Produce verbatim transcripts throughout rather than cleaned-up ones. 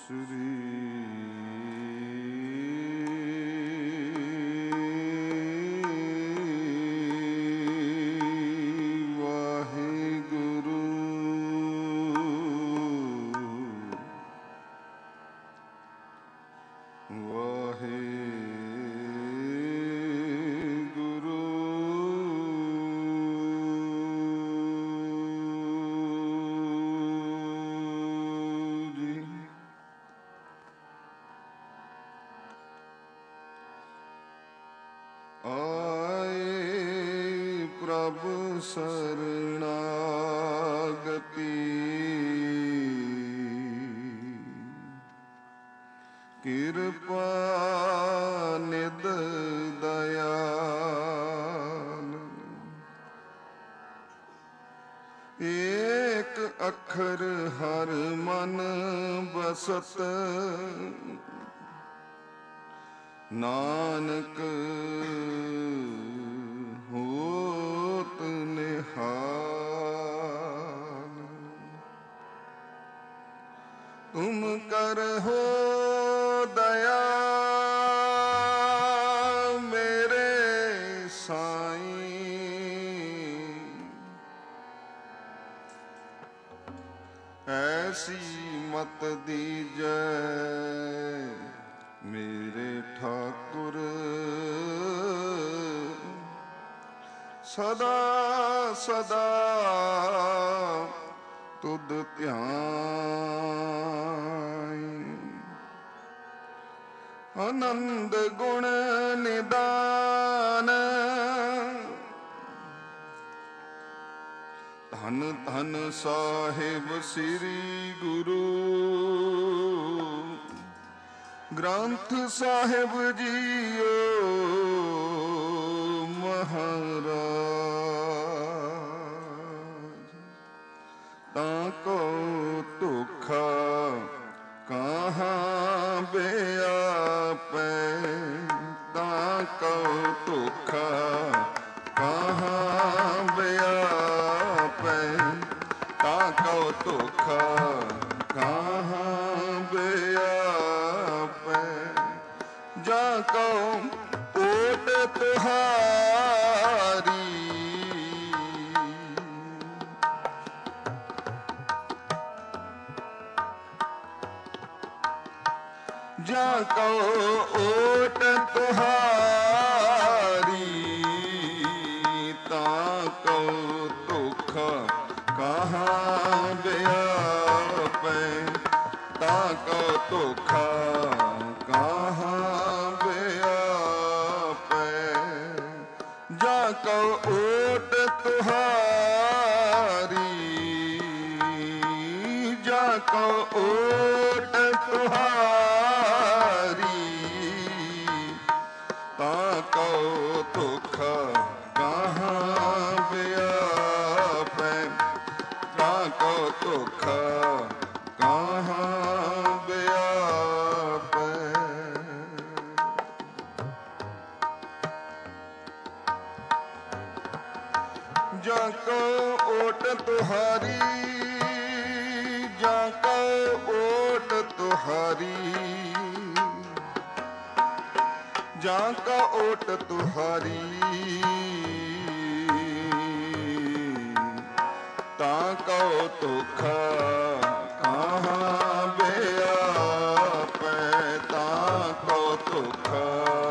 ਨਾਨਕ ਹੋਤ ਨਿਹਾਲ। ਤੁਮ ਕਰਹੁ ਦਇਆ ਮੇਰੇ ਸਾਈਂ, ਐਸੀ ਮਤ ਦੀਜੈ ਮੇਰੇ ਠਾਕੁਰ। ਸਦਾ ਸਦਾ ਤੁਧ ਧਿਆਇ, ਆਨੰਦ ਗੁਣ ਨਿਦਾਨ। ਧੰਨ ਧੰਨ ਸਾਹਿਬ ਸ੍ਰੀ ਗੁਰੂ ਗ੍ਰੰਥ ਸਾਹਿਬ ਜੀਓ ਮਹਾਰਾਜ। ਤਾਂ ਕੋ ਧੋਖਾ ਕਹਾਂ ਬਿਆਪੈ, ਤਾਂ ਕੋ ਧੋਖਾ ਕਹਾਂ ਬਿਆਪੈ, ਤਾਂ ਕੋ ਧੋਖਾ ਕਹਾਂ ਬਿਆਪੈ। ਜਾ ਕਉ ਓਟ ਤੁਹਾਰੀ, ਜਾ ਕਉ ਓਟ ਤੁਹਾਰੀ, ਤਾਂ ਕਉ ਧੋਖਾ ਕਹਾਂ ਬਿਆਪੈ, ਤਾਂ ਕਉ ਧੋਖਾ ਕਹਾਂ ਬਿਆਪੈ। ਜਾ ਕਉ ਓਟ ਤੁਹਾਰੀ, ਜਾ ਕਉ ਓਟ ਤੁਹਾਰੀ, ਤਾਂ ਕਉ ਧੋਖਾ ਕਹਾਂ ਬਿਆਪੈ, ਤਾਂ ਕਉ ਧੋਖਾ ਕਹਾਂ ਬਿਆਪੈ। ਜਾ ਕਉ ਓਟ ਤੁਹਾਰੀ, ਜਾ ਕਉ ਓਟ ਤੁਹਾਰੀ, ਜਾ ਕਉ ਓਟ ਤੁਹਾਰੀ, ਤਾਂ ਕਉ ਧੋਖਾ ਕਹਾਂ ਬਿਆਪੈ, ਤਾਂ ਕਉ ਧੋਖਾ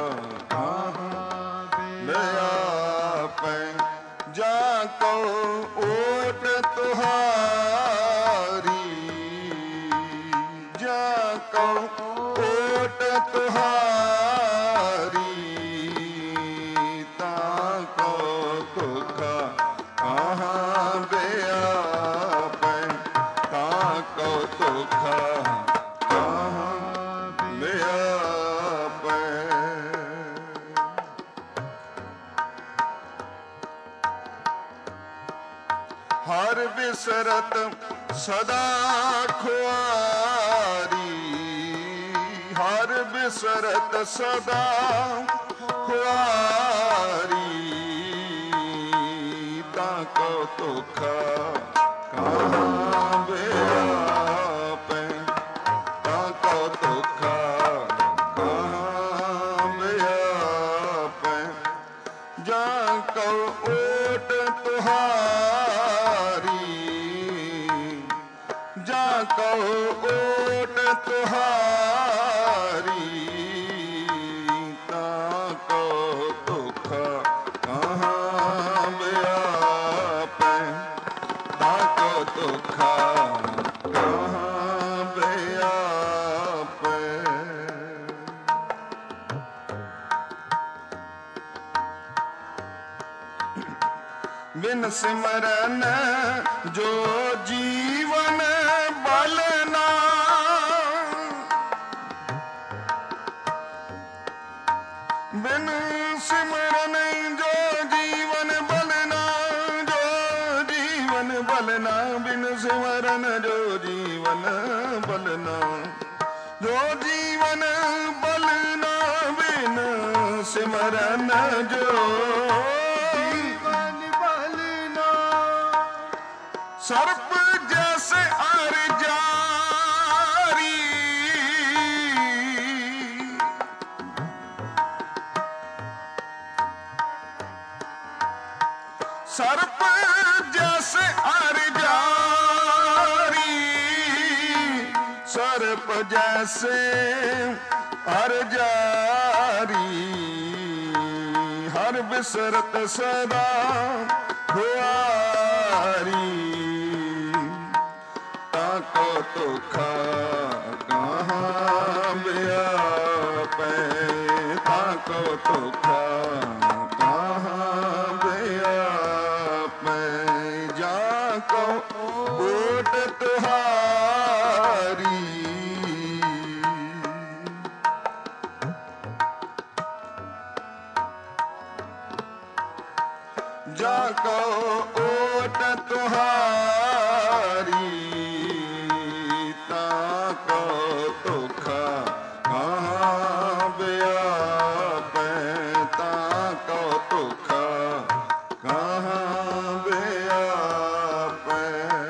ਕਹਾਂ ਬਿਆਪੈ। ਜਾ ਕਉ ਓਟ ਤੁਹਾਰੀ, ਜਾ ਕਉ ਓਟ ਤੁਹਾਰੀ, ਤਾਂ ਕਉ ਧੋਖਾ ਕਹਾਂ ਬਿਆਪੈ, ਤਾਂ ਕਉ ਧੋਖਾ ਕਹਾਂ ਬਿਆਪੈ। ਹਰ ਬਿਸਰਤ ਸਦਾ ਖੁਆਰੀ, ਹਰ ਬਿਸਰਤ ਸਦਾ ਖੁਆਰੀ, ਤਾਂ ਕਉ ਧੋਖਾ ਕਹਾਂ ਬਿਆਪੈ, ਤਾਂ ਕਉ को ओट तुहारी ताको दुख कहाँ व्यापै ताको दुख कहाँ व्यापै। बिन सिमरन जो जीवन बलना बिन सिमरन जो जीवन बलना जो जीवन बलना बिन सिमरन जो जीवन बलना जो जीवन बलना बिन सिमरन जो सर्प जैसे अर जारी सर्प जैसे अर जारी सर्प जैसे अर जारी हर बिसरत सदा हुआरी ताको दुख कहाँ व्यापै ताको दुख कहाँ व्यापै। जाको ओट तुहारी जाको ओट तुहारी ताको दुख कहाँ व्यापै ताको दुख कहाँ व्यापै।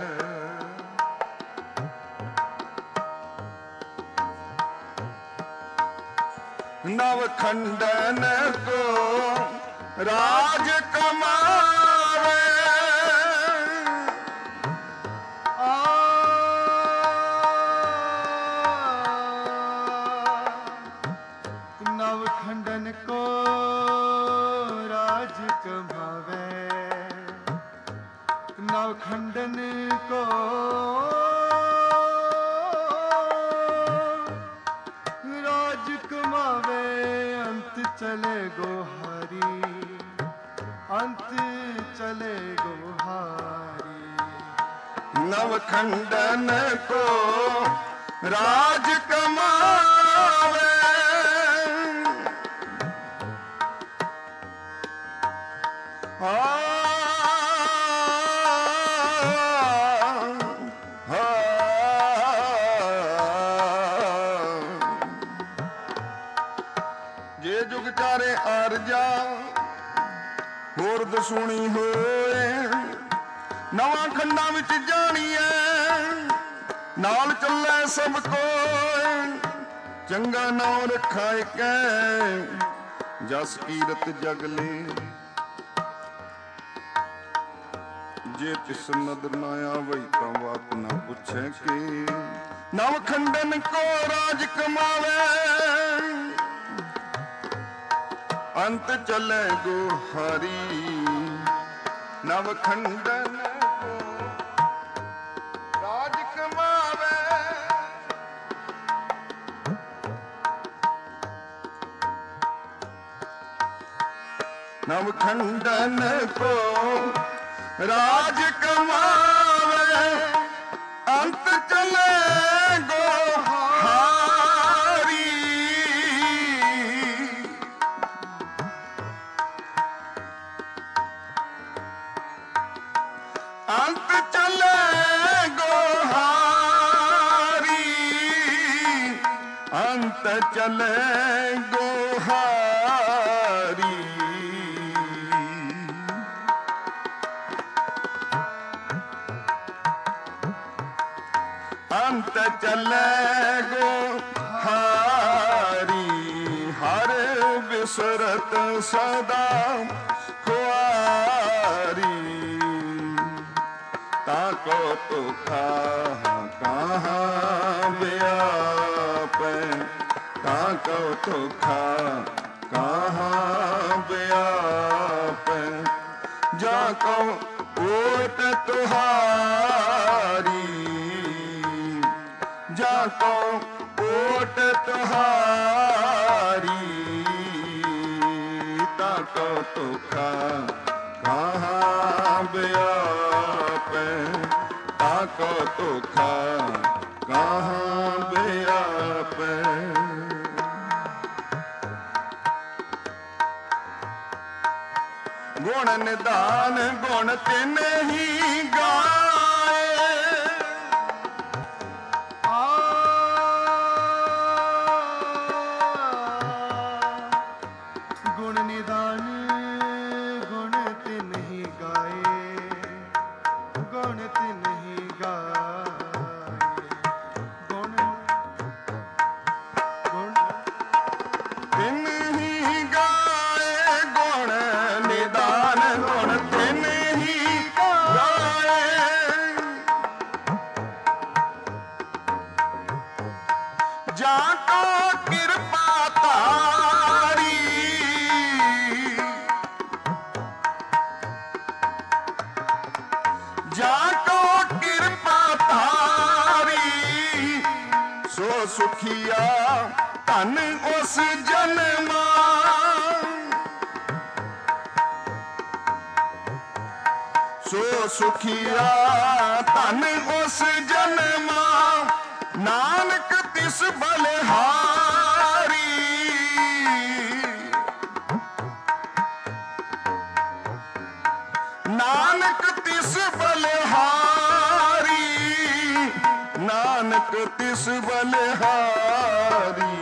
नव खंडन को राज कमावे नव खंडन को राज कमावे नव खंडन को राज कमावे अंत चले गोहारी अंत चले गोहारी। नव खंडन को राज कमावे आ, आ, जे जुग चारे आरजा होर दसूणी होए नवां खंडां विच जाणीए नाल चलै सब कोय चंगा नाम रखा कै जस कीरत जग ले जे तिस नदर ना आवई तां बात ना पुछे के। नव खंडन को राज कमावे अंत चले गोहारी नव खंडन को राज कमावे नव खंडन को राज कमावे अंत चले गोहारी अंत चले गोहारी अंत चले गोहारी। अंत चले गोहारी हर बिसरत सदा खुआरी ताको तुखा कहाँ कहाँ व्यापै ताको तुखा कहाँ व्यापै जाको ओट तुहारी जाको ओट तुहारी ताको तुखा कहाँ व्यापै ताको तुखा कहाँ व्यापै। गुण निदान गुण तिन ही गाए आ गुण निदान गुण तिन ही गाए गुण तिन ही गाए गुण गुण तिन ही गाए गुण निदान गुण तिन ही गाए जाको कृपा तारी जाको कृपा तारी सो सुखिया धन उस जन्मा सो सुखिया धन उस जन्मा नानक तिस बलिहारी नानक तिस बलिहारी नानक तिस बलिहारी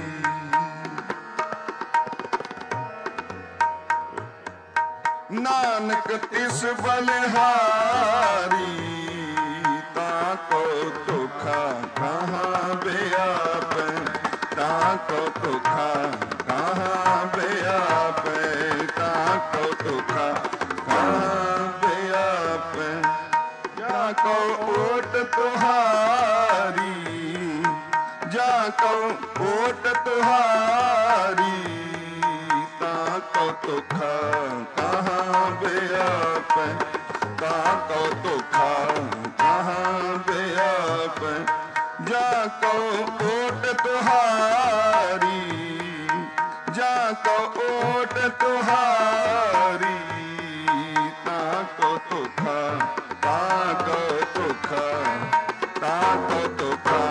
नानक तिस बलिहारी ताको तुखा कहाँ व्यापै ताको तुखा कहाँ व्यापै ताको तुखा कहाँ व्यापै जाको ओट तुहारी जाको ओट तुहारी ताको तुखा कहाँ व्यापै ताको तुखा कहाँ व्यापै जाको ओट तुहारी जाको ओट तुहारी ताको तुखा ताको तुखा ताको तुखा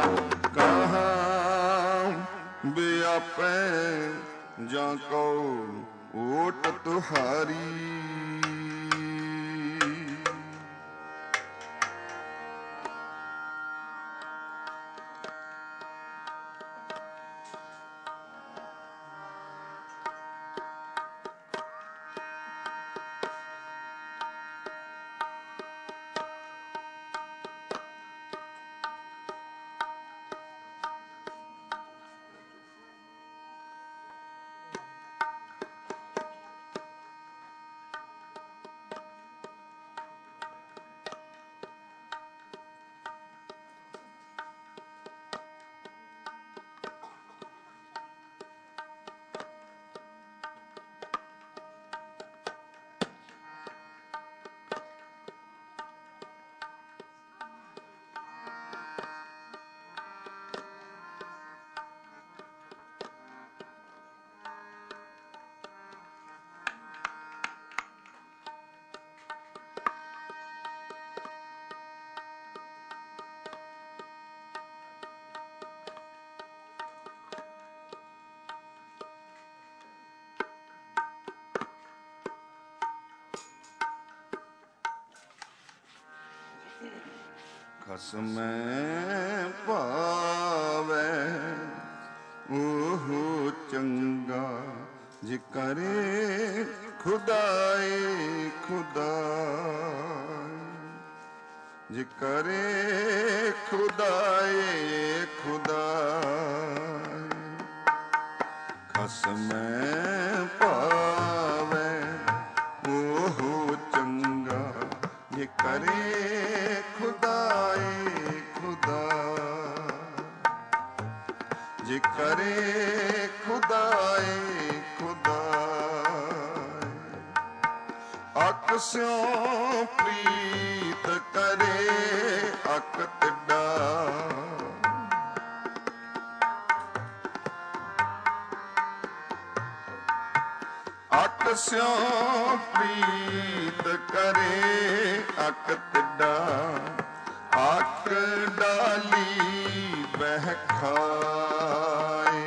कहाँ व्यापै जाको ओट तुहारी। ਖਸਮੈ ਭਾਵੈ ਉਹ ਚੰਗਾ ਜੇ ਕਰੇ ਖੁਦਾਏ ਖੁਦਾਏ ਜੇ ਕਰੇ ਖੁਦਾਏ ਖੁਦਾਏ ਖਸਮੈ ਭਾਵੈ ਉਹ ਚੰਗਾ ਜੇ ਕਰੇ ਖੁਦਾਏ ਖੁਦਾ ਜੇ ਕਰੇ ਖੁਦਾਏ ਖੁਦਾਏ। ਅਕ ਸਿਉ ਪ੍ਰੀਤ ਕਰੇ ਅਕ ਤਿੱਡਾ, ਅਕ ਸਿਉ ਪ੍ਰੀਤ ਕਰੇ ਅਕ ਤਿੱਡਾ। ਅਕ ਡਾਲੀ ਬਹਿ ਖਾਏ,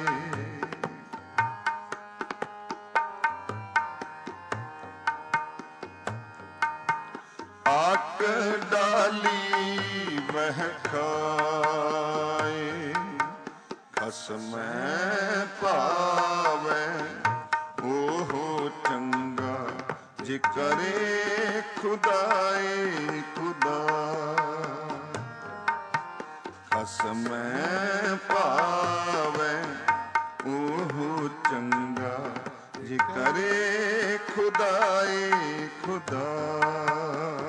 ਅਕ ਡਾਲੀ ਬਹਿ ਖਾਏ। ਖਸਮੈ ਭਾਵੈ ਉਹ ਚੰਗਾ, ਜੇ ਕਰੇ ਖੁਦਾਏ ਖੁਦਾਏ। ਖਸਮੈ ਭਾਵੈ ਉਹ ਚੰਗਾ, ਜੇ ਕਰੇ ਖੁਦਾਏ ਖੁਦਾਏ।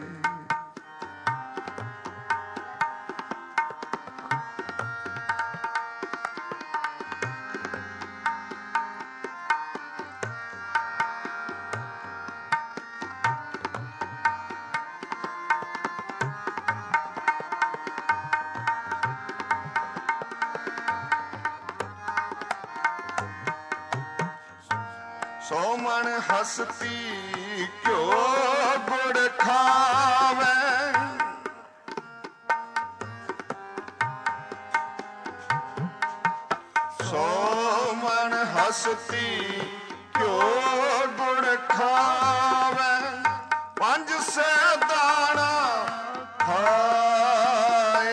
ਸੌ ਮਣ ਹਸਤੀ ਘਿਓ ਗੁੜ ਖਾਵੇ, ਸੌ ਮਣ ਹਸਤੀ ਘਿਓ ਗੁੜ ਖਾਵੇ। ਪੰਜ ਸੈ ਦਾਣਾ ਖਾਏ,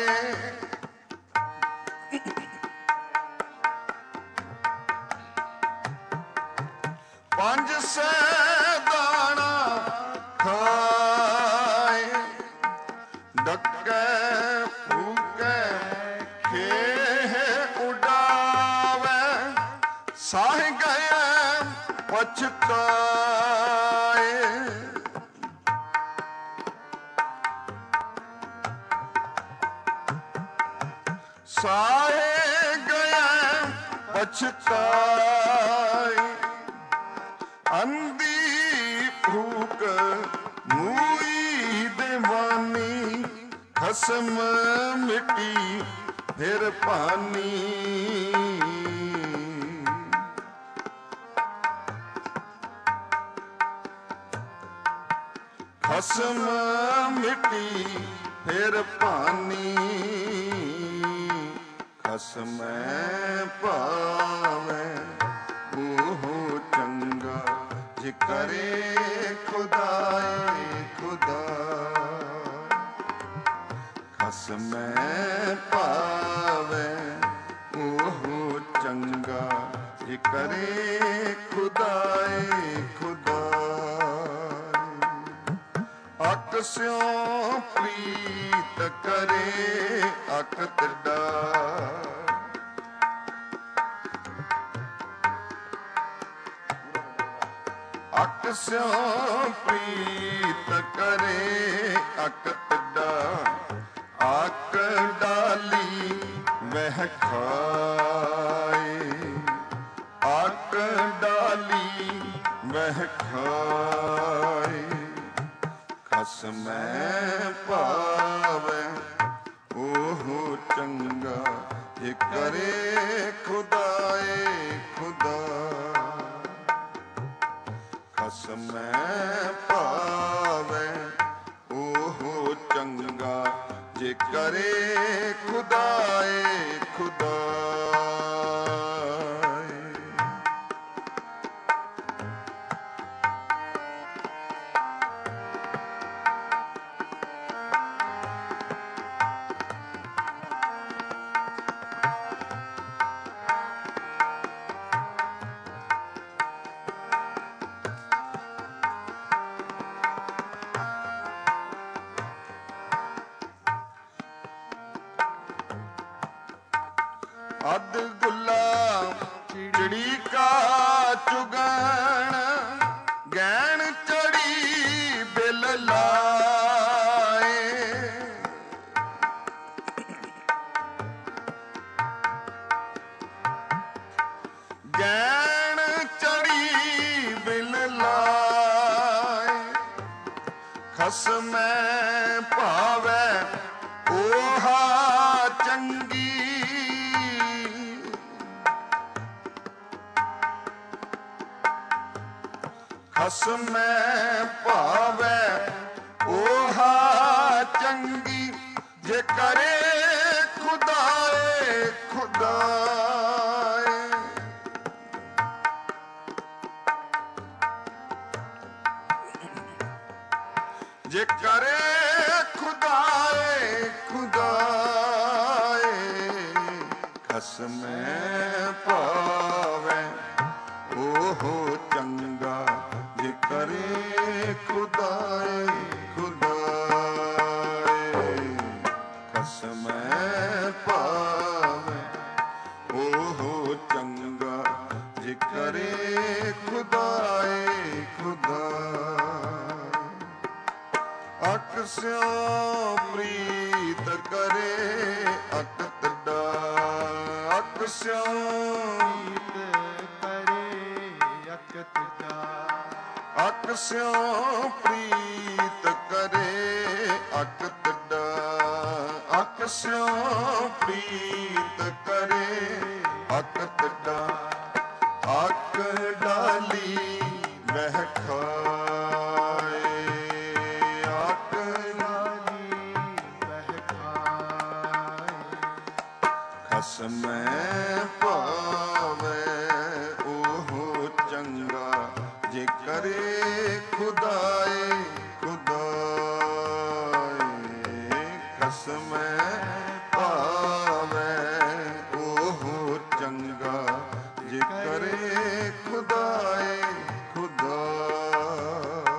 ਪੰਜ ਸੈ ਦਾਣਾ ਖਾਏ। ਡੱਕੇ ਫੂਕੇ ਖੇਹ ਉਡਾਵੇ, ਸਾਹ ਗਏ ਪਛਤਾਏ। ਸਾਹੇ ਗਏ ਪਛਤਾਏ। ਅੰਧੀ ਫੂਕ ਮੂਈ ਦੇਵਾਨੀ, ਖਸਮ ਮਿੱਟੀ ਫਿਰ ਭਾਨੀ। ਖਸਮ ਮਿੱਟੀ ਫਿਰ ਭਾਨੀ। ਖਸਮੈ ਭਾਵੈ ਉਹ ਚੰਗਾ, ਜੇ ਕਰੇ ਖੁਦਾਏ ਖੁਦਾਏ। ਖਸਮੈ ਭਾਵੈ ਉਹ ਚੰਗਾ, ਜੇ ਕਰੇ ਖੁਦਾਏ ਖੁਦਾਏ। ਅਕ ਸਿਉ ਪ੍ਰੀਤ ਕਰੇ ਅਕ ਤਿੱਡਾ, ਅਕ ਸਿਉ ਪ੍ਰੀਤ ਕਰੇ ਅਕ ਤਿੱਡਾ। ਅਕ ਡਾਲੀ ਵਹਿ ਖਾਏ, ਅਕ ਡਾਲੀ ਵਹਿ ਖਾਏ। ਖਸਮੈ ਭਾਵੈ ਉਹ ਚੰਗਾ, ਜੇ ਕਰੇ ਖੁਦਾਏ ਖੁਦਾਏ। ਖਸਮੈ ਭਾਵੈ ਉਹ ਚੰਗਾ, ਜੇ ਕਰੇ ਖੁਦਾਏ ਖੁਦਾਏ। ਅਧ ਗੁੱਲਾ ਚਿੜੀ ਕਾ ਚੁਗਣ, ਗੈਣ ਚੜੀ ਬਿਲ ਲਾਏ। ਖਸਮੈ ਭਾਵੈ ਓਹਾ ਚੰਗੀ। ਖਸਮੈ ਭਾਵੈ ਓਹਾ ਚੰਗੀ, ਜੇ ਕਰੇ ਖੁਦਾਏ ਖੁਦਾਏ। ਜੇ ਕਰੇ ਖੁਦਾਏ ਖੁਦਾਏ, ਖਸਮੈ ਭਾਵੈ ਓਹ ਚੰਗਾ, ਜੇ ਕਰੇ ਖੁਦਾਏ ਖੁਦਾਏ। ਖਸਮੈ ਭਾਵੈ ਓਹ ਚੰਗਾ, ਜੇ ਕਰੇ ਖੁਦਾਏ ਖੁਦਾਏ। ਅਕ ਸਿਉ ਪ੍ਰੀਤ ਕਰੇ ਅਕਤ ਡਾ, ਅਕ ਸਿਉ ਅਕ ਸਿਉ ਪ੍ਰੀਤ ਕਰੇ ਅਕਤ ਡਾ, ਅਕ ਸਿਉ ਪ੍ਰੀਤ ਕਰੇ ਅਕਤ ਡਾ। ਅਕ ਡਾਲੀ ਮਹਿ ਖਾਏ, ਅਕ ਡਾਲੀ ਮਹਿ ਖਾਏ। ਖਸਮੈ ਭਾਵੈ ਓਹ ਚੰਗਾ, ਜੇ ਕਰੇ ਖੁਦਾਏ ਖੁਦਾਏ। ਖਸਮੈ ਭਾਵੈ ਓਹ ਚੰਗਾ, ਜੇ ਕਰੇ ਖੁਦਾਏ ਖੁਦਾਏ।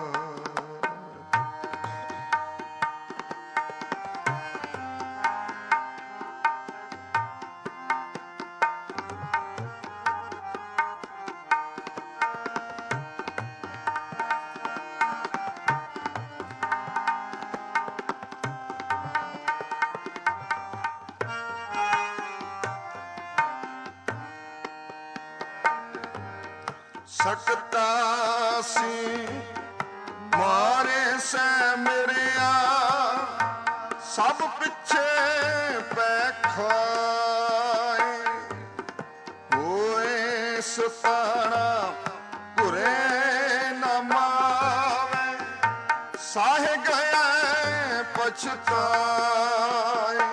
ਸਕਤਾ ਸੀ ਮਾਰੇ ਸੈ ਮੇਰਿਆ, ਸਭ ਪਿੱਛੇ ਪੈ ਖਾਏ। ਹੋਏ ਸਤਾਣਾ ਘੁਰੇ ਨਾ ਮਾਵੇ, ਸਾਹੇ ਗਏ ਪਛਤਾਏ।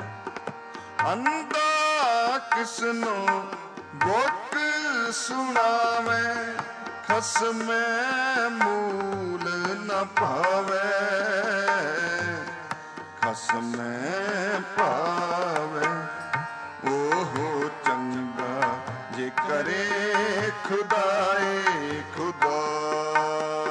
ਅੰਦਾ ਕਿਸਨੂੰ ਗੋਟ ਸੁਣਾਵੇਂ, ਖਸਮੈ ਮੂਲ ਨ ਭਾਵੈ। ਖਸਮੈ ਭਾਵੈ ਓਹ ਚੰਗਾ, ਜੇ ਕਰੇ ਖੁਦਾਏ ਖੁਦਾਏ।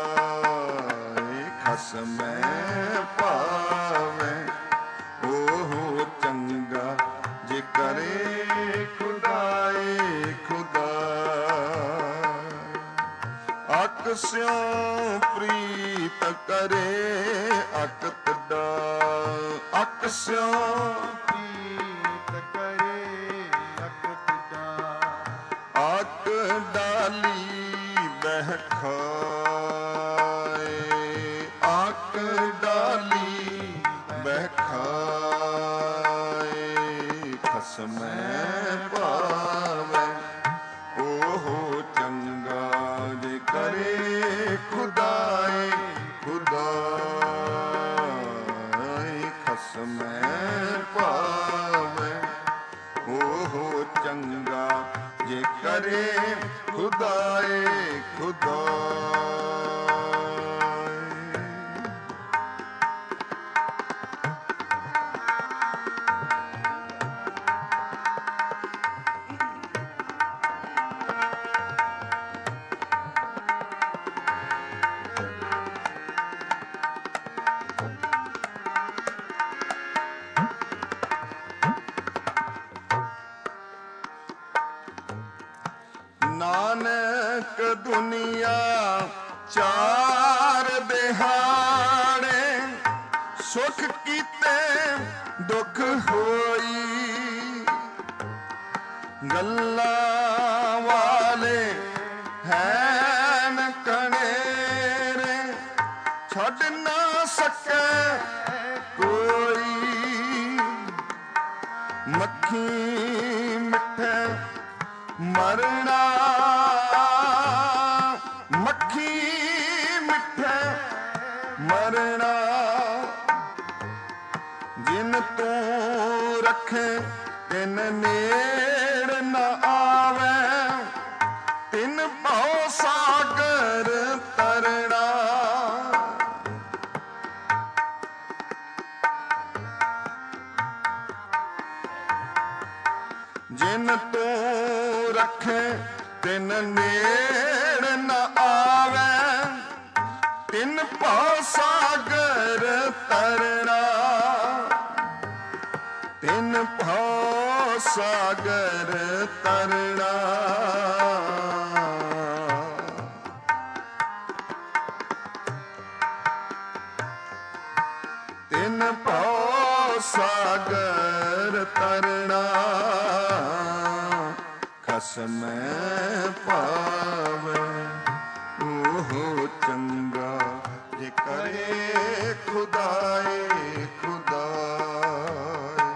ਖਸਮੈ ਭਾਵੈ ਓਹ ਚੰਗਾ, ਜੇ ਕਰੇ ਖੁਦਾਏ ਖੁਦਾਏ। ਅਕ ਸਿਉ ਪ੍ਰੀਤ ਕਰੇ ਅਕਤ ਡਾ, ਅਕ ਸਿਉ ਪ੍ਰੀਤ ਕਰੇ ਅਕਤ ਡਾ। ਅਕ ਡਾਲੀ ਬਹਿ ਖਾਏ, ਅਕ ਡਾਲੀ ਬਹਿ ਖਾਏ। ਖਸਮੈ ਭਾਵੈ ਓਹ ਚੰਗਾ, ਜੇ ਕਰੇ ਖੁਦਾਏ ਖੁਦਾਏ। ਖਸਮੈ ਭਾਵੈ ਓਹ ਚੰਗਾ, ਜੇ ਕਰੇ ਖੁਦਾਏ ਖੁਦਾਏ। ਨਾਨਕ ਦੁਨੀਆ ਚਾਰ ਦਿਹਾੜੇ, ਸੁਖ ਕੀਤੇ ਦੁਖ ਹੋਈ। ਗੱਲਾਂ ਵਾਲੇ ਹੈਨ ਕਣੇਰੇ, ਛੱਡ ਨਾ ਮਿੱਠੇ ਮਰਨਾ, ਮੱਖੀ ਮਿੱਠੇ ਮਰਨਾ। ਜਿਨ ਤੂੰ ਰੱਖੇ ਤਿਨ ਨੇੜ ਨ ਆਵੇ, ਤਿਨ ਭਉ ਸਾਗਰ ਤਰਣਾ। ਜਿਨ ਤੂੰ ਰੱਖੇ ਤਿਨ ਨੇੜ ਨ ਆਵੇ, ਤਿਨ ਭਉ ਸਾਗਰ ਤਰਣਾ। ਤਿਨ ਭਉ ਸਾਗਰ ਤਰਣਾ। ਤਿਨ ਭਉ ਸਾਗਰ ਤਰਣਾ। ਖਸਮੈ ਪਾਵੈ ਉਹ ਚੰਗਾ, ਜੇ ਕਰੇ ਖੁਦਾਏ ਖੁਦਾਏ।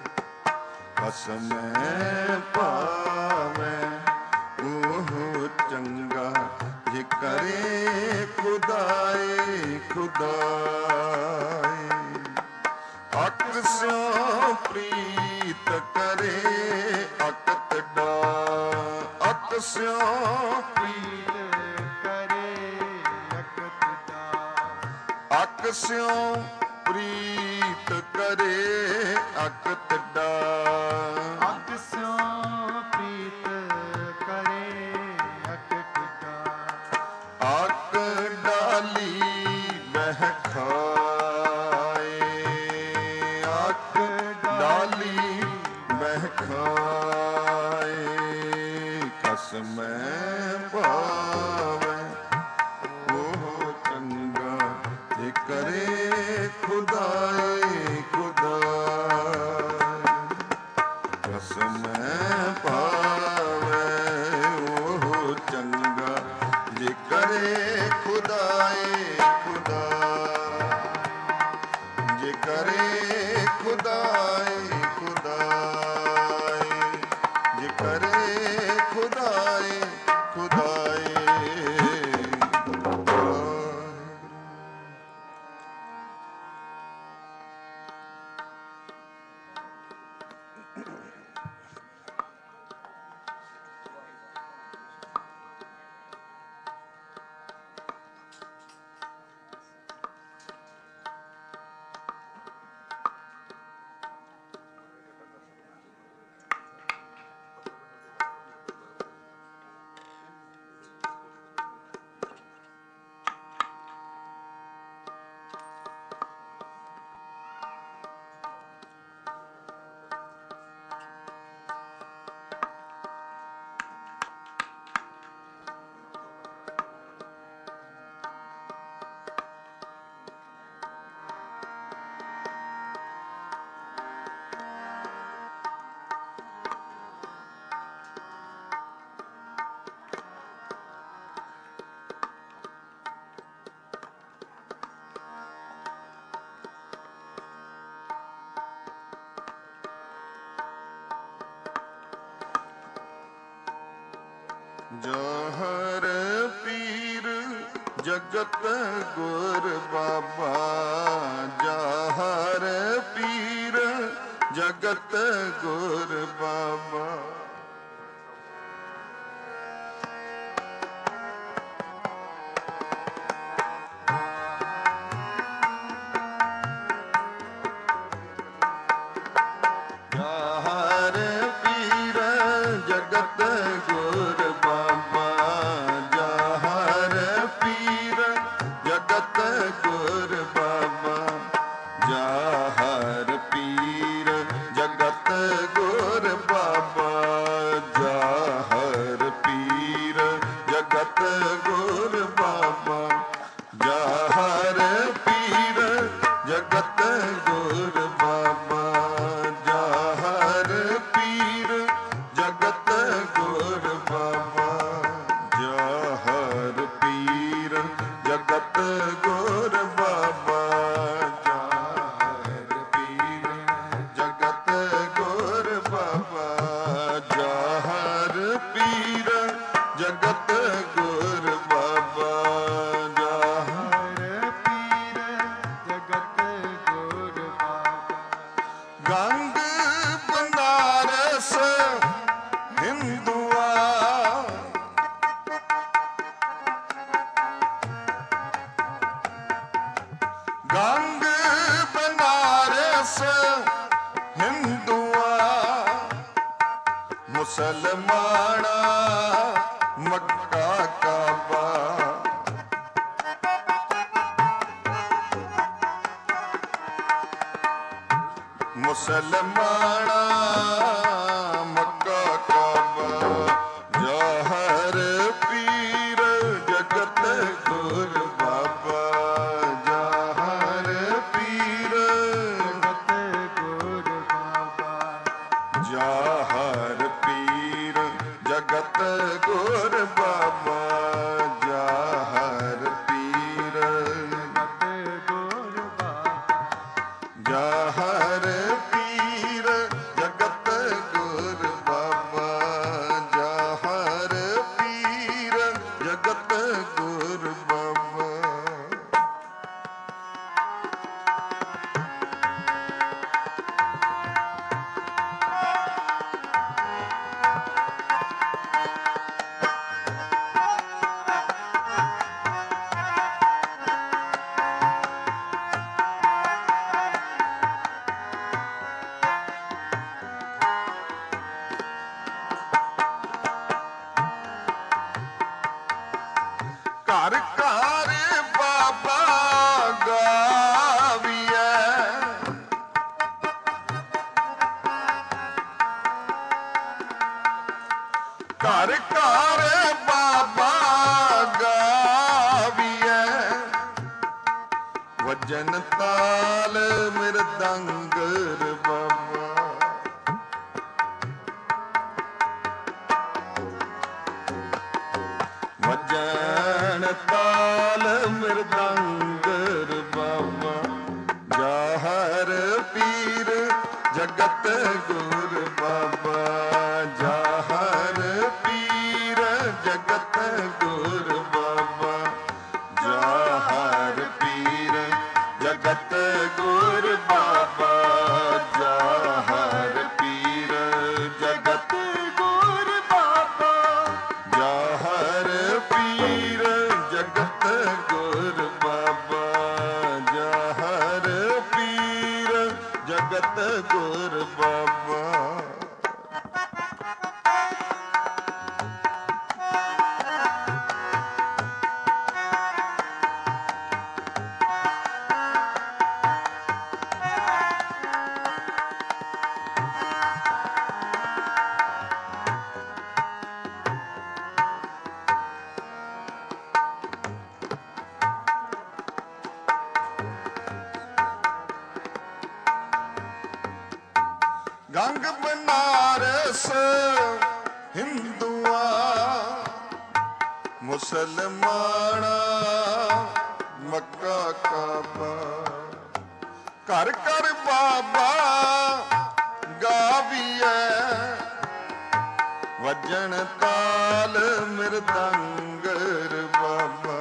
ਖਸਮੈ ਪਾਵੈ ਉਹ ਚੰਗਾ, ਜੇ ਕਰੇ ਖੁਦਾਏ ਖੁਦਾਏ। ਅਕ ਸਿਉ ਪ੍ਰੀਤ ਕਰੇ ਅਕਤ ਡਾ, ਅਕ ਸਿਉ ਪ੍ਰੀਤ ਕਰੇ ਅਕਤ ਡਾ। ਅਕ ਸਿਉ ਪ੍ਰੀਤ ਕਰੇ ਅਕਤ ਡਾ। ਅਕ ਸਿਉ ਪ੍ਰੀਤ ਕਰੇ ਅਕਤ ਡਾ। ਅਕ ਡਾਲੀ ਬਹਿ ਖਾਏ, ਅਕ ਡਾਲੀ ਬਹਿ ਖਾਏ। ਖਸਮੈ ਪਾਵੈ ਉਹ ਚੰਗਾ, ਜੇ ਕਰੇ ਖੁਦਾਏ ਖੁਦਾਏ। ਖਸਮੈ ਪਾਵੈ ਉਹ ਚੰਗਾ, ਜੇ ਕਰੇ ਖੁਦਾਏ ਖੁਦਾਏ। ਜੇ ਕਰੇ ਖੁਦਾਏ ਖੁਦਾਏ। ਜੇ ਕਰੇ ਖੁਦਾਏ ਖੁਦਾਏ। ਜਹਰ ਪੀਰ ਜਗਤ ਗੁਰ ਬਾਬਾ, ਜਹਰ ਪੀਰ ਜਗਤ ਗੁਰ ਬਾਬਾ। ਜਹਰ ਪੀਰ ਜਗਤ ਗੁਰ ਬਾਬਾ, ਜਹਰ ਪੀਰ ਜਗਤ ਗੁਰ ਬਾਬਾ। ਜਹਰ ਪੀਰ ਜਗਤ ਗੁਰ ਬਾਬਾ, ਜਹਰ ਪੀਰ ਜਗਤ ਗੁਰ ਬਾਬਾ। ਜਹਰ ਪੀਰ ਜਗਤ ਗੁਰ ਬਾਬਾ, ਜਹਰ ਪੀਰ ਜਗਤ ਗੁਰ ਮੁਸਲਮਾਨਾ ਮੱਕਾ ਕਾਬਾ। ਮੁਸਲਮਾਨਾ ਮੱਕਾ ਕਾਬਾ। ਜਹਰ ਪੀਰ ਜਗਤ ਗੁਰ ਬਾਬਾ। ਜਹਰ ਪੀਰ ਜਗਤ ਗੁਰ ਬਾਬਾ। ਜਹਰ ਪੀਰ ਜਗਤ ਗੁਰ ਬਾਬਾ। ਜਹਰ ਪੀਰ ਜਗਤ ਗੁਰ ਬਾਬਾ। ਜਹਰ ਪੀਰ ਜਗਤ ਗੁਰ ਬਾਬਾ। ਜਹਰ ਪੀਰ ਜਗਤ ਗੁਰ ਬਾਬਾ। ਘਰ ਘਰ ਬਾਬਾ ਗਾਵੀਐ। ਘਰ ਘਰ ਬਾਬਾ ਗਾਵੀਐ। ਵਜਨ ਤਾਲ ਮਿਰਦੰਗਰ ਬਾਬਾ। ਵਜਨ ਤਾਲ ਮਿਰਦੰਗਰ ਬਾਬਾ। ਜਹਰ ਪੀਰ ਜਗਤ ਗੁਰ ਬਾਬਾ। ਜਹਰ ਪੀਰ ਜਗਤ ਗੁਰ ਬਾਬਾ। ਜਹਰ ਪੀਰ ਜਗਤ ਗੁਰ ਬਾਬਾ। ਜਹਰ ਪੀਰ ਜਗਤ ਗੁਰ ਬਾਬਾ। ਜਹਰ ਪੀਰ ਜਗਤ ਗੁਰ ਬਾਬਾ। ਜਹਰ ਪੀਰ ਜਗਤ ਗੁਰ ਬਾਬਾ। ਗੰਗ ਬਨਾਰਸ ਹਿੰਦੂਆ। ਮੁਸਲਮਾਨਾ ਮੱਕਾ ਕਾਬਾ। ਘਰ ਘਰ ਬਾਬਾ ਗਾਵੀਐ। ਵਜਨ ਤਾਲ ਮਿਰਦੰਗਰ ਬਾਬਾ।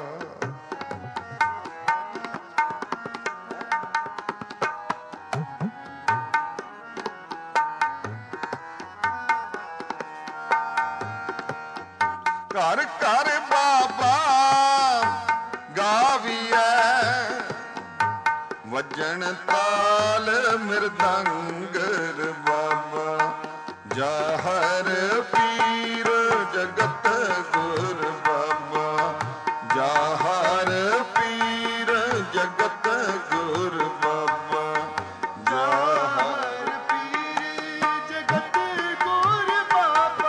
ਘਰ ਘਰ ਬਾਬਾ ਗਾਵੀਐ। ਵਜਨ ਤਾਲ ਮਿਰਦੰਗਰ ਬਾਬਾ। ਜਹਰ ਪੀਰ ਜਗਤ ਗੁਰ ਬਾਬਾ। ਜਹਰ ਪੀਰ ਜਗਤ ਗੁਰ ਬਾਬਾ। ਜਹਰ ਪੀਰ ਜਗਤ ਗੁਰ ਬਾਬਾ।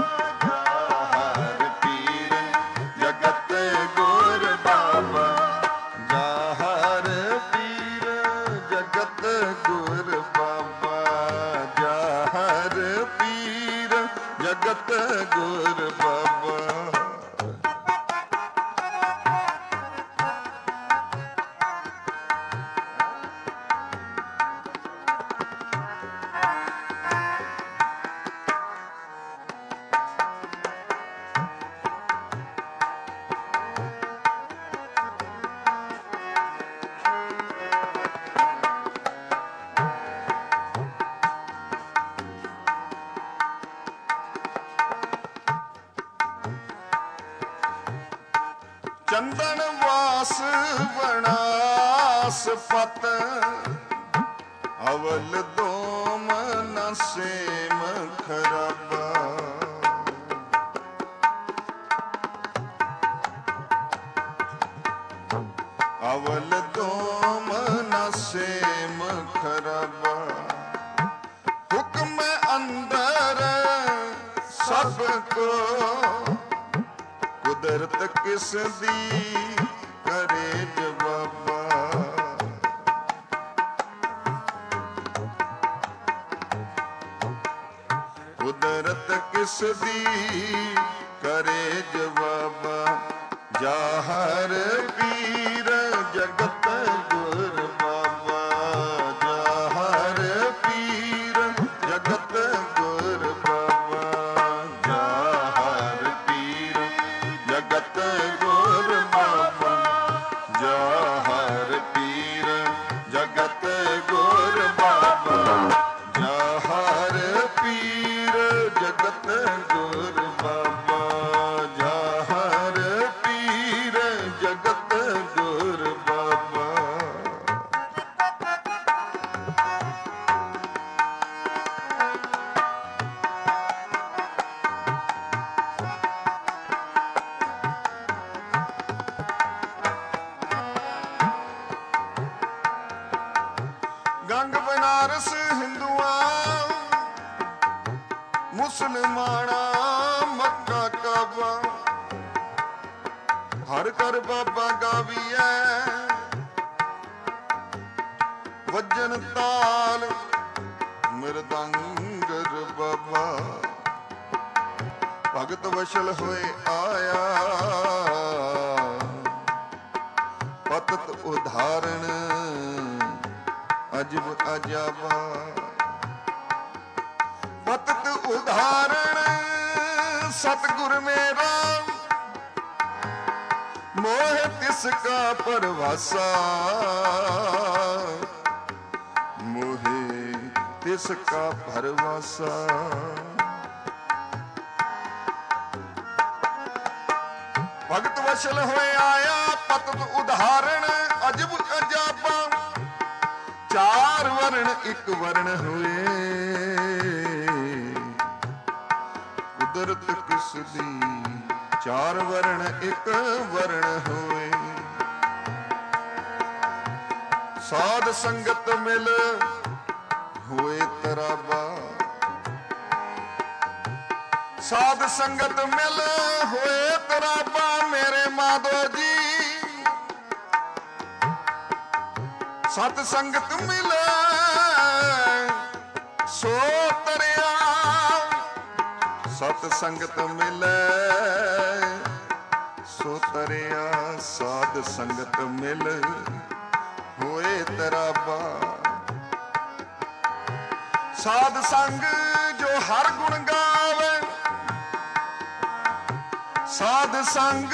ਜਹਰ ਪੀਰ ਜਗਤ ਗੁਰ ਬਾਬਾ। ਜਹਰ ਪੀਰ ਜਗਤ ਗੁਰ ਬਾਬਾ। ਜਹਰ ਪੀਰ ਜਗਤ ਗੁਰ ਬਾਬਾ। ਚੰਦਨ ਵਾਸ ਬਣਾਸ ਪਤ ਅਵਲ ਦੋਮ ਨ ਸੇਮ ਖਰਾਬਾ। ਸਭ ਕੋ ਕੁਦਰਤ ਕਿਸ ਦੀ ਕਰੇ ਜਵਾਬਾ। ਕੁਦਰਤ ਕਿਸ ਦੀ ਕਰੇ ਜਵਾਬਾ। ਜਾਹਰ ਪੀਰ ਜਗਤ ਗੁਰ ਬਾਬਾ। ਜਾਹਰ ਪੀਰ ਜਗਤ ਗੁਰ ਬਾਬਾ। ਜਾਹਰ ਪੀਰ ਜਗਤ ਗੁਰ ਬਾਬਾ। ਜਾਹਰ ਪੀਰ ਜਗਤ ਗੁਰ ਬਾਬਾ। ਜਾਹਰ ਪੀਰ ਜਗਤ ਗੁਰ ਬਾਬਾ। ਜਾਹਰ ਪੀਰ ਜਗਤ ਗੁਰ ਬਾਬਾ। ਗੰਗ ਬਨਾਰਸ ਹਿੰਦੂਆਂ ਮੁਸਲਮਾਨਾਂ ਮੱਕਾ ਕਾਬਾ। ਹਰ ਕਰ ਬਾਬਾ ਗਾਵੀਐ ਵੱਜਣ ਤਾਲ ਮਿਰਦੰਗਰ ਬਾਬਾ। ਭਗਤ ਵਸ਼ਲ ਹੋਏ ਆਇਆ ਪਤਤ ਉਦਾਹਰਣ ਅਜਬ ਅਜਾਬਾ। ਪਤਤ ਉਦਾਹਰਣ ਸਤਿਗੁਰ ਮੇਰਾ ਮੋਹ ਤਿਸ ਕਾ ਪਰਵਾਸਾ। ਮੋਹੇ ਤਿਸ ਕਾ ਪਰਵਾਸਾ। ਭਗਤ ਵਸ਼ਲ ਹੋਏ ਆਇਆ ਪਤਤ ਉਦਾਹਰਣ ਅਜਬ ਅਜਾਬਾ। ਚਾਰ ਵਰਣ ਇੱਕ ਵਰਣ ਹੋਏ ਕੁਦਰਤ ਕਿਸ ਦੀ। ਚਾਰ ਵਰਣ ਇੱਕ ਵਰਣ ਹੋਏ। ਸਾਧ ਸੰਗਤ ਮਿਲ ਹੋਏ ਤਰਾਬਾ। ਸਾਧ ਸੰਗਤ ਮਿਲ ਹੋਏ ਤਰਾਬਾ। ਮੇਰੇ ਮਾਧੋ ਜੀ ਸਤ ਸੰਗਤ ਮਿਲੇ ਸੋ ਤਰਿਆ। ਸਤ ਸੰਗਤ ਮਿਲੇ ਸੋ ਤਰਿਆ। ਸਾਧ ਸੰਗਤ ਮਿਲ ਹੋਏ ਤਰਾਬਾ। ਸਾਧ ਸੰਗ ਜੋ ਹਰ ਗੁਣ ਗਾਵੇ। ਸਾਧ ਸੰਗ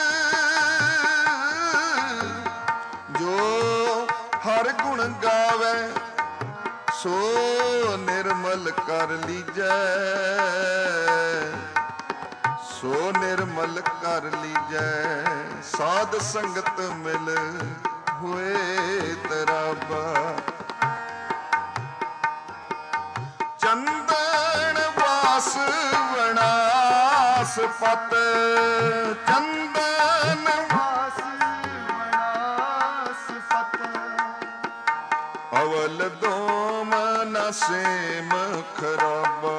ਜੋ ਹਰ ਗੁਣ ਗਾਵੇ ਸੋ ਨਿਰਮਲ ਕਰ ਲੀਜੈ। ਸੋ ਨਿਰਮਲ ਕਰ ਲੀਜੈ। ਸਾਧ ਸੰਗਤ ਮਿਲ ਹੋਏ ਤਰਾਬਾ। ਚੰਦਨ ਵਾਸ ਵਣਾਸ ਪਤ। ਚੰਦਨ ਵਾਸ ਵਣਾਸ ਪਤ। ਅਵਲ ਦੋਮ ਨ ਸੇਮ ਖਰਾਬਾ।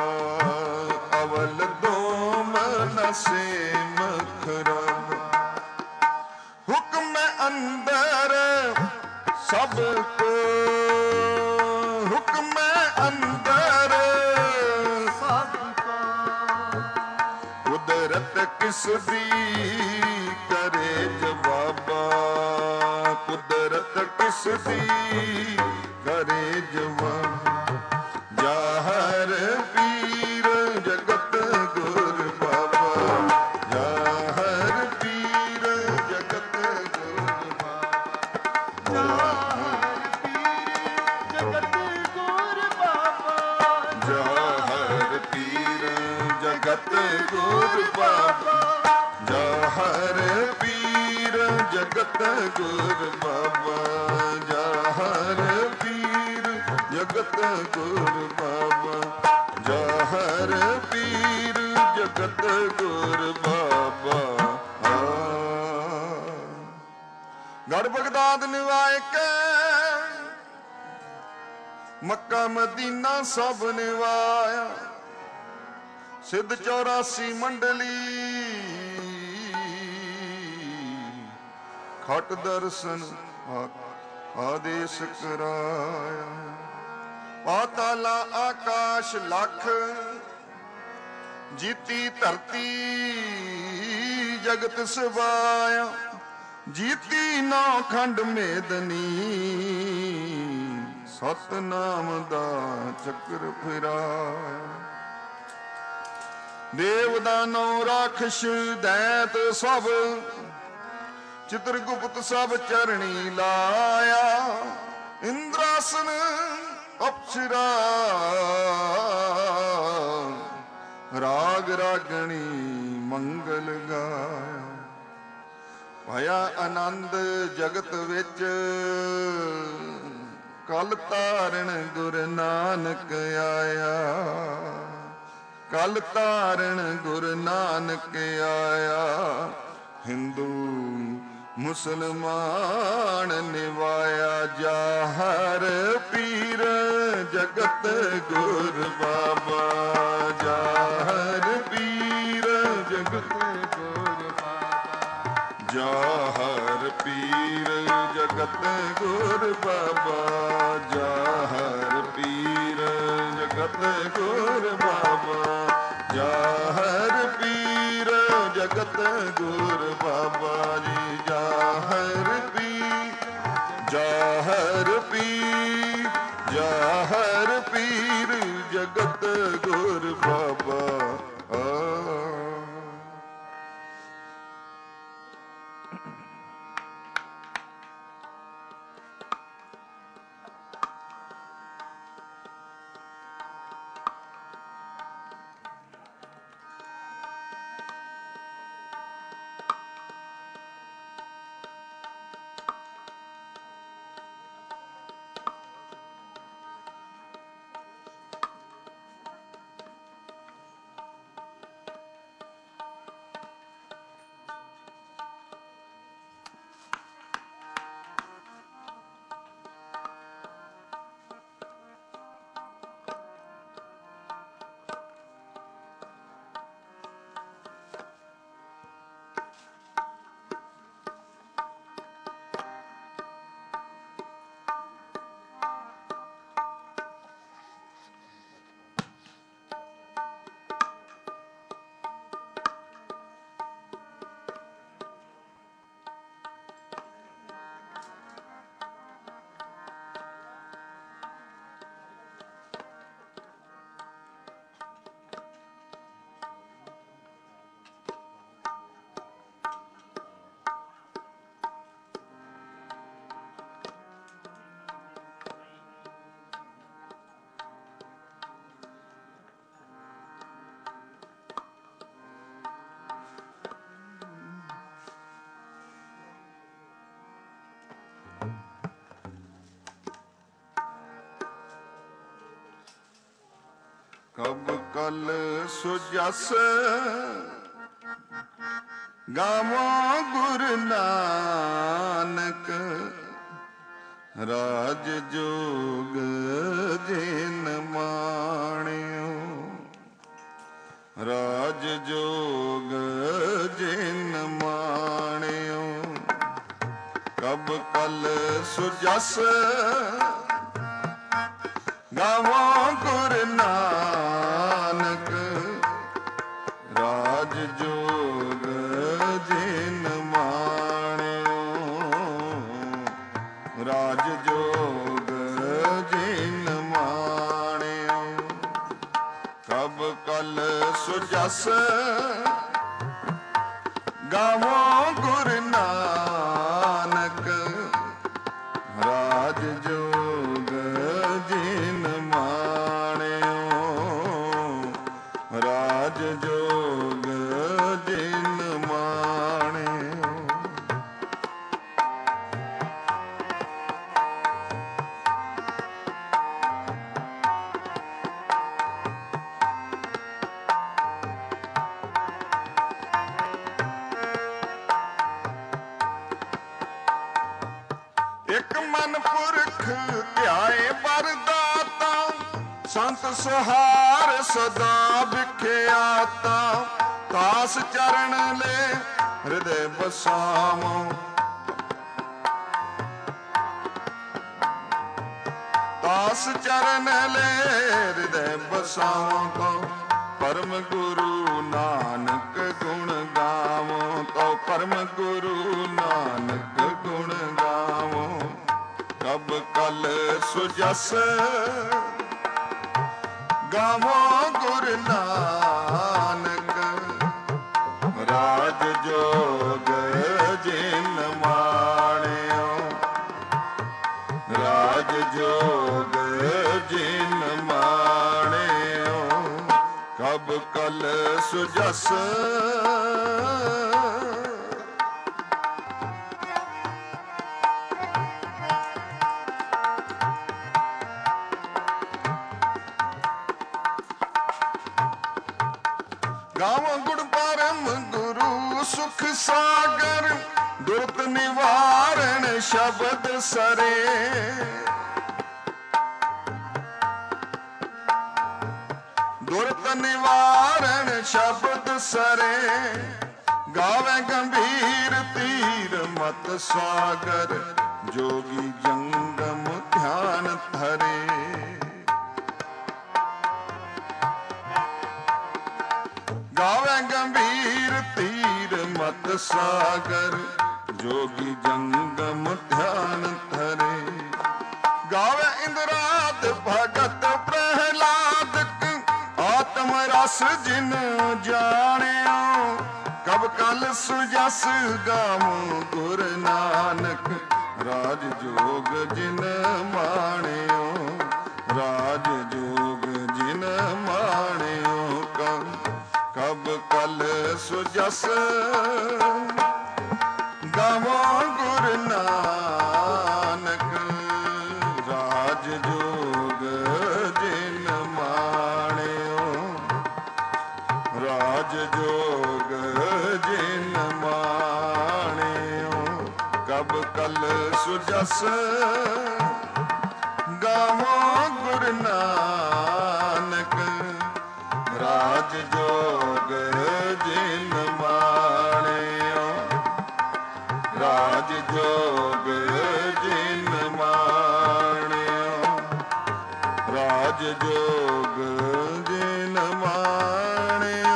ਅਵਲ ਦੋਮ ਨ ਸੇਮ ਖਰਾਬਾ। ਹੁਕਮ ਅੰਦਰ ਸਭ ਕੋ। ਹੁਕਮ ਅੰਦਰ ਸਭ ਕੋ। ਕੁਦਰਤ ਕਿਸ ਦੀ ਕਰੇ ਜਵਾਬਾ। ਕੁਦਰਤ ਕਿਸ ਦੀ ਕਰੇ ਜਵਾਬਾ। ਜਾਹਰ ਪੀਰ ਜਗਤ ਗੁਰ ਬਾਬਾ। ਜਾਹਰ ਪੀਰ ਜਗਤ ਗੁਰ ਬਾਬਾ। ਜਾਹਰ ਪੀਰ ਜਗਤ ਗੁਰ ਬਾਬਾ। ਜਾਹਰ ਪੀਰ ਜਗਤ ਗੁਰ ਬਾਬਾ। ਜਾਹਰ ਪੀਰ ਜਗਤ ਗੁਰ ਬਾਬਾ। ਜਾਹਰ ਪੀਰ ਜਗਤ ਗੁਰ ਬਾਬਾ। ਜਾਹਰ ਪੀਰ ਜਗਤ ਗੁਰ ਬਾਬਾ। ਗੜ ਬਗਦਾਦ ਨਿਵਾਏ ਕੇ ਮੱਕਾ ਮਦੀਨਾ ਸਭ ਨਿਵਾਇਆ। ਸਿੱਧ ਚੌਰਾਸੀ ਮੰਡਲੀ ਖਟ ਦਰਸ਼ਨ ਆਦੇਸ਼ ਕਰਾਇਆ। ਪਾਤਾਲਾ ਆਕਾਸ਼ ਲਖ ਜੀਤੀ ਧਰਤੀ ਜਗਤ ਸਵਾਇਆ। ਜੀਤੀ ਨੌ ਖੰਡ ਮੇਦਨੀ ਸਤਨਾਮ ਦਾ ਚੱਕਰ ਫਿਰਾਇਆ। ਦੇਵ ਦਾਨੋ ਰਾਖਸ਼ ਦੈਤ ਸਭ ਚਿਤਰਗੁਪਤ ਸਭ ਚਰਣੀ ਲਾਇਆ। ਇੰਦਰਾਸਨ ਅਪਸਰਾ ਰਾਗ ਰਾਗਣੀ ਮੰਗਲ ਗਾਇਆ। ਭਇਆ ਆਨੰਦ ਜਗਤ ਵਿੱਚ ਕਲ ਤਾਰਨ ਗੁਰ ਨਾਨਕ ਆਇਆ। ਕਲ ਤਾਰਨ ਗੁਰ ਨਾਨਕ ਆਇਆ। ਹਿੰਦੂ ਮੁਸਲਮਾਨ ਨਿਵਾਇਆ। ਜਾਹਰ ਪੀਰ ਜਗਤ ਗੁਰ ਬਾਬਾ। ਜਾਹਰ ਪੀਰ ਜਗਤ ਗੁਰ ਬਾਬਾ। ਜਾਹਰ ਪੀਰ ਜਗਤ ਗੁਰ ਬਾਬਾ। ਜਾਹਰ ਪੀਰ ਜਗਤ ਗੁਰ ਬਾਬਾ। ਜਾਹਰ ਪੀਰ ਜਗਤ ਗੁਰ ਬਾਬਾ ਜੀ। ਜਾਹਰ ਪੀਰ ਜਾਹਰ ਪੀਰ ਜਾਹਰ ਪੀਰ ਜਗਤ ਗੁਰ ਬਾਬਾ। ਕਬ ਕਲ ਸੁਜਸ ਗਾਵੋ ਗੁਰ ਨਾਨਕ। ਰਾਜ ਜੋਗ ਜਿਨ ਮਾਣਿਓ। ਰਾਜ ਜੋਗ ਜਿਨ ਮਾਣਿਓ। ਕਬ ਕਲ ਸੁਜਸ ਗਾਵੋ ਗੁਰ ਨਾਨਕ। ਰਾਜ ਜੋਗ ਜਿਨ ਮਾਣਿਓ। ਰਾਜ ਜੋਗ ਜਿਨ ਮਾਣਿਓ। ਕਬ ਕਲ ਸੁਜਸ ਗਾਵੋ ਗੁਰ ਨਾਨਕ। ਰਾਜ ਜੋਗ ਜਿਨ ਮਾਣਿਓ। ਰਾਜ ਜੋਗ ਜਿਨ ਮਾਣਿਓ। ਇੱਕ ਮਨ ਪੁਰਖ ਧਿਆਏ ਵਰਦਾਤਾ। ਸੰਤ ਸੁਹਾਰ ਸਦਾ ਵਿਖਿਆਤਾ, ਤਾਸ ਚਰਨ ਲੈ ਹਿਰਦੇ ਬਸਾਵੋ। ਤਾਸ ਚਰਨ ਲੈ ਹਿਰਦੇ ਬਸਾਵੋ, ਤੋ ਪਰਮ ਗੁਰੂ ਨਾਨਕ ਗੁਣ ਗਾਵੋ। ਤੋ ਪਰਮ ਗੁਰੂ ਨਾਨਕ ਗੁਣ ਗਾਵੋ। ਕਬ ਕਲ ਸੁਜਸ ਗਾਵੋ ਗੁਰ ਨਾਨਕ, ਰਾਜ ਜੋਗ ਜਿਨ ਮਾਣਿਓ। ਰਾਜ ਜੋਗ ਜਿਨ ਮਾਣਿਓ, ਕਬ ਕਲ ਸੁਜਸ ਗਾਵੋ ਗੁਣ ਪਰਮ ਗੁਰੂ ਸੁਖ ਸਾਗਰ, ਦੁਰਤ ਨਿਵਾਰਣ ਸ਼ਬਦ ਸਰੇ। ਦੁਰਤ ਨਿਵਾਰਣ ਸ਼ਬਦ ਸਰੇ, ਗਾਵੇ ਗੰਭੀਰ ਤੀਰ ਮਤ ਸਾਗਰ, ਜੋਗੀ ਜੰਗਮ ਧਿਆਨ ਧਰੇ। ਗਾਵੇ ਗੰਭੀਰ ਤੀਰ ਮਤ ਸਾਗਰ, ਜੋਗੀ ਜੰਗਮ ਧਿਆਨ ਧਰੇ। ਗਾਵੇ ਇੰਦਰਾਦ ਭਗਤ ਪ੍ਰਹਿਲਾਦਕ, ਆਤਮ ਰਸ ਜਿਨ ਜਾਣਿਓ। ਕਬ ਕਲ ਸੁਜਸ ਗਾਵੋ ਗੁਰ ਨਾਨਕ, ਰਾਜ ਜੋਗ ਜਿਨ ਮਾਣਿਓ। ਰਾਜ ਜੋਗ ਜਿਨ ਮਾਣਿਓ, ਕਬ ਕਲ ਸੁਜਸ ਗਾਵੋ ਗੁਰ ਨਾਨਕ, ਰਾਜ ਜੋਗ ਜਿਨ ਮਾਣਿਓ। ਰਾਜ ਜੋਗ ਜਿਨ ਮਾਣਿਓ, ਕਬ ਕਲ ਸੁਜਸ ਗਾਵੋ ਗੁਰ ਨਾਨਕ, ਰਾਜ ਜੋਗ ਜਿਨ ਮਾਣਿਓ। ਰਾਜ ਜੋਗ ਜਿਨ ਮਾਣਿਓ। ਰਾਜ ਜੋਗ ਜਿਨ ਮਾਣਿਓ।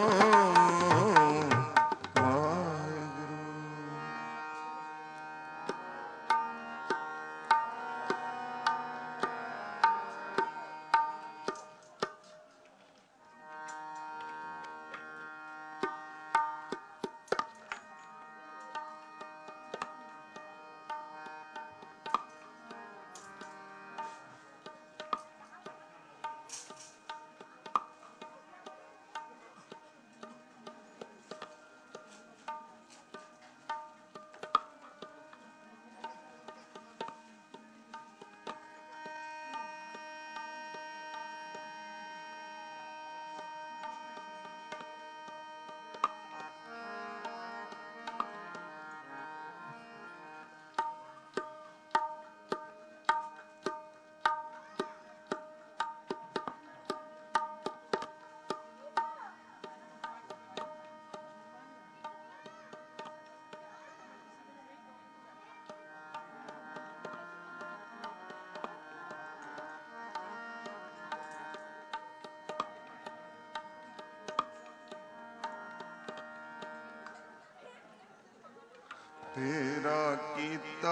ਤੇਰਾ ਕੀਤਾ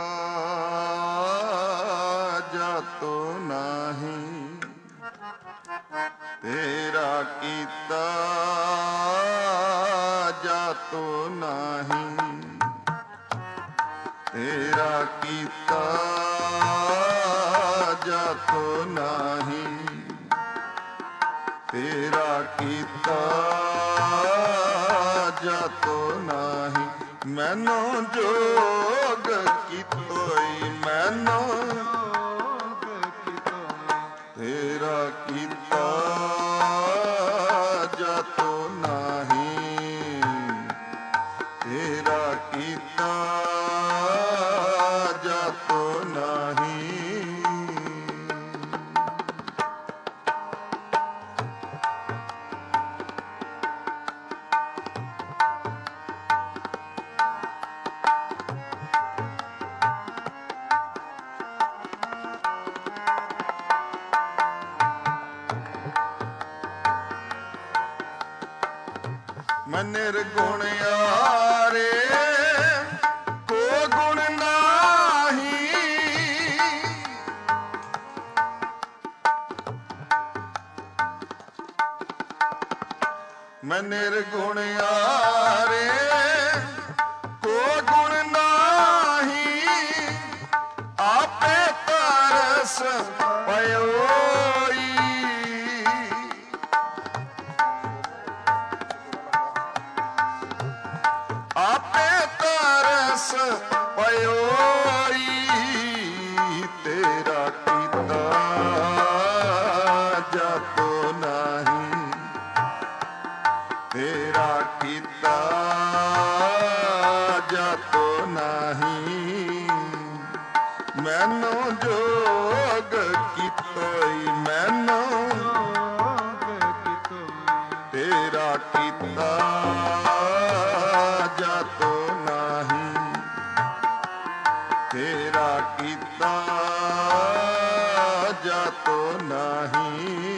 ਜਾਤੋ ਨਹੀਂ, ਤੇਰਾ ਕੀਤਾ ਜਾਤੋ ਨਹੀਂ, ਤੇਰਾ ਕੀਤਾ ਜਾਤੋ ਨਹੀਂ, ਤੇਰਾ ਕੀਤਾ ਜਾਤੋ ਨਹੀਂ। ਮੈਨੋ ਜੋਗ ਕੀਤੋਈ, ਮੈਨੋ ਜੋਗ ਕੀਤੋਈ, ਤੇਰਾ ਕੀਤਾ ਜਾਤੋ ਨਹੀਂ, ਤੇਰਾ ਕੀਤਾ ਜਾਤੋ ਨਹੀਂ। ਮੈਂ ਨਿਰਗੁਣ ਯਾਰੇ ਕੋ ਗੁਣ ਨਾਹੀ। ਮੈਂ ਨਿਰਗੁਣ ਯਾਰੇ ਕੋ ਗੁਣ ਨਾਹੀ। ਆਪੇ ਤਰਸ ਪਇਓਈ। ਆਪੇ ਤਰਸ ਪਇਓਈ। ਤੇਰਾ ਕੀਤਾ ਜਾਤੋ ਨਹੀਂ। ਤੇਰਾ ਕੀਤਾ ਜਾਤੋ ਨਹੀਂ। ਮੈਨੂੰ ਜੋਗ ਕੀਤੋਈ। ਮੈਨੂੰ ਤੇਰਾ ਕੀਤਾ ਜਾਤੋ ਨਹੀਂ। ਤੇਰਾ ਕੀਤਾ ਜਾਤੋ ਨਹੀਂ।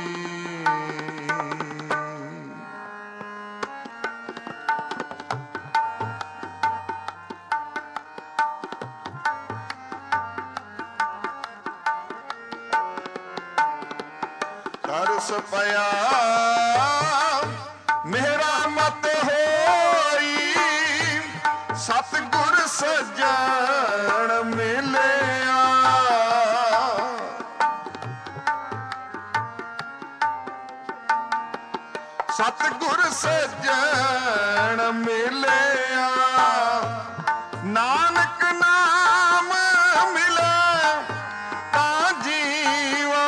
ਤਰਸ ਪਿਆ ਮੇਰਾ ਮਤ ਹੋਈ। ਸਤਿਗੁਰ ਸੱਜਣ ਮਿਲਿਆ। ਸਤਿਗੁਰ ਸੱਜਣ ਮਿਲਿਆ। ਨਾਨਕ ਨਾਮ ਮਿਲੇ ਤਾਂ ਜੀਵਾ।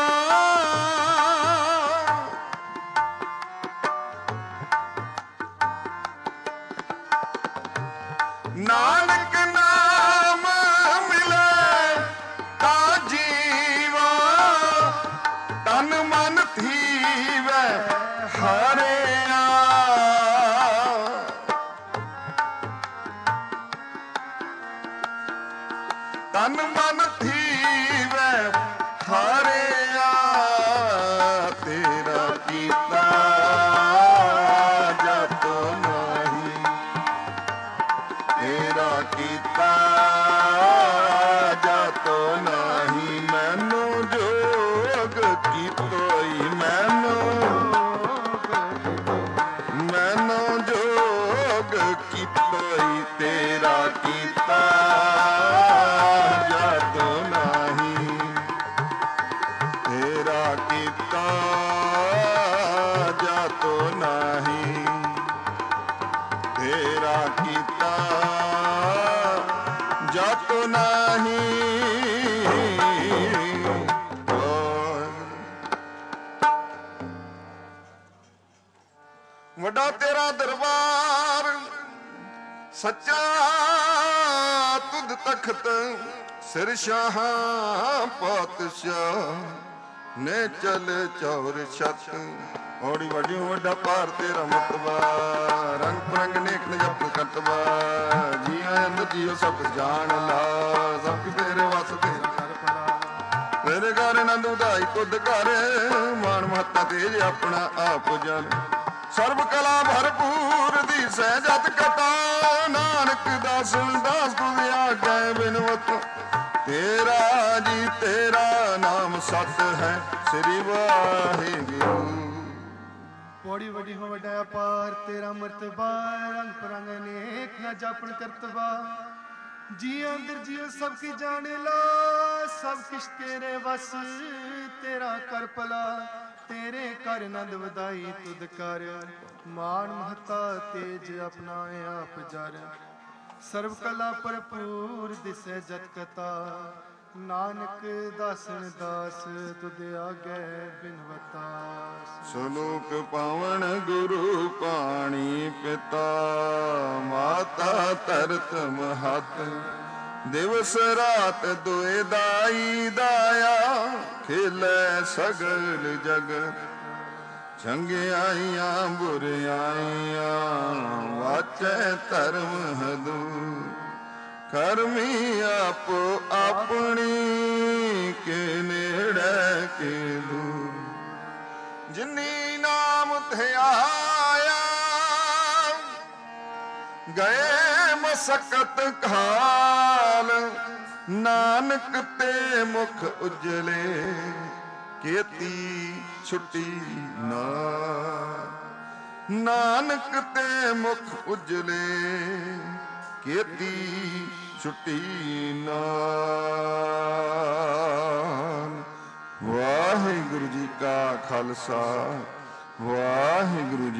ਨਾਨਕ ਨਾਮ ਮਿਲੇ ਤਾਂ ਜੀਵਾ। ਤਨ ਮਨ ਥੀਵੈ ਹਰਿਆ। ਤਨ ਮਨ ਥੀਵੈ ਹਰਿਆ। ਤੇਰਾ ਕੀਤਾ ਜਾਤੋ ਨਹੀਂ। ਤੇਰਾ ਕੀਤਾ ਜਾਤੋ ਨਹੀਂ। ਮੈਨੂੰ ਜੋਗ ਕੀਤੋਈ। ਮੈਨੂੰ ਮੈਨੂੰ ਜੋਗ ਕੀਤੋਈ। ਤੇਰਾ ਕੀਤਾ ਜਾਤੋ ਨਹੀਂ। ਤੇਰਾ ਕੀਤਾ ਜਾਤੋ ਨਹੀਂ। ਤੇਰਾ ਕੀਤਾ ਜਾਤੋ ਨਹੀਂ। ਵੱਡਾ ਤੇਰਾ ਦਰਬਾਰ ਸੱਚਾ ਤੁਧ ਤਖਤ। ਸਿਰ ਸ਼ਾਹਾਂ ਪਾਤਸ਼ਾਹ ਨੇ ਚਲ ਚੌਰ ਛਤ। ਔੜੀ ਵੱਡੀ ਵੱਡਾ ਭਾਰ ਤੇਰਾ ਮਤਬਾ। ਰੰਗ ਪਰੰਗ ਨੇਕ ਨਜਪ ਕਟਵਾ। ਜੀ ਆਇਆਂ ਜੀਓ ਸਭ ਜਾਣ ਲਾ। ਸਭ ਤੇਰੇ ਵਸ ਤੇਰਾ ਕਰ ਭਲਾ। ਮੇਰੇ ਘਰ ਆਨੰਦ ਉਦਾਈ ਤੁਧ ਘਰ। ਮਾਨ ਮਹੱਤਾ ਤੇਜ ਆਪਣਾ ਆਪ ਜਨ। ਸਰਬ ਕਲਾ ਭਰਪੂਰ ਦੀ ਸਹਿਜਤ ਕਥਾ। ਨਾਨਕ ਦਾਸਨ ਦਾਸ ਤੁਧ ਆਗੈ ਬਿਨਵਤ। ਤੇਰਾ ਜੀ ਤੇਰਾ ਨਾਮ ਸਤ ਹੈ। ਸ੍ਰੀ ਵਾਹਿਗੁਰੂ। ਪੌੜੀ ਵੱਡੀ ਹੋ ਵੱਡਾ ਅਪਾਰ ਤੇਰਾ ਮਰਤਬਾ। ਰੰਗ ਪਰੰਗ ਅਨੇਕ ਨਾ ਜਾਪਣ ਕਰਤਬਾ। ਜੀ ਅੰਦਰ ਜੀਓ ਸਭ ਕੀ ਜਾਣੇ ਲਾ। ਸਭ ਕਿਛ ਤੇਰੇ ਵਸ ਤੇਰਾ ਕਰ ਭਲਾ। ਤੇਰੇ ਕਰ ਆਨੰਦ ਵਧਾਈ ਤੁਧ ਕਰ। ਮਾਨ ਮਹਤਾ ਤੇਜ ਆਪਣਾ ਆਪ ਜਰ। ਸਰਬ ਕਲਾ ਭਰਪੂਰ ਦਿਸੈ ਜਤ ਕਥਾ। ਨਾਨਕ ਦਾਸਨ ਦਾਸ ਤੁਧ ਆਗੈ ਬਿਨਵਤਾ। ਸਲੋਕ ਪਾਵਨ ਗੁਰੂ ਪਾਣੀ ਪਿਤਾ। ਮਾਤਾ ਧਰਤ ਮਹਤ। ਦਿਵਸ ਰਾਤ ਦੁਇ ਦਾਈ ਦਾਇਆ। ਖੇਲੇ ਸਗਲ ਜਗਤ। ਚੰਗਿਆਈਆਂ ਬੁਰਿਆਈਆਂ ਵਾਚੈ ਧਰਮ ਹਦੂਰ। ਕਰਮੀ ਆਪੋ ਆਪਣੀ ਕੇ ਨੇੜੇ ਕੇ ਦੂਰ। ਜਿਨੀ ਨਾਮ ਧਿਆਇਆ ਗਏ ਮਸਕਤ ਕਾਲ, ਨਾਨਕ ਤੇ ਮੁਖ ਉਜਲੇ, ਕੀਤੀ ਛੁੱਟੀ ਨਾ। ਨਾਨਕ ਤੇ ਮੁਖ ਉਜਲੇ, ਕੀਤੀ ਛੁੱਟੀ ਨਾਮ। ਵਾਹਿਗੁਰੂ ਜੀ ਕਾ ਖਾਲਸਾ, ਵਾਹਿਗੁਰੂ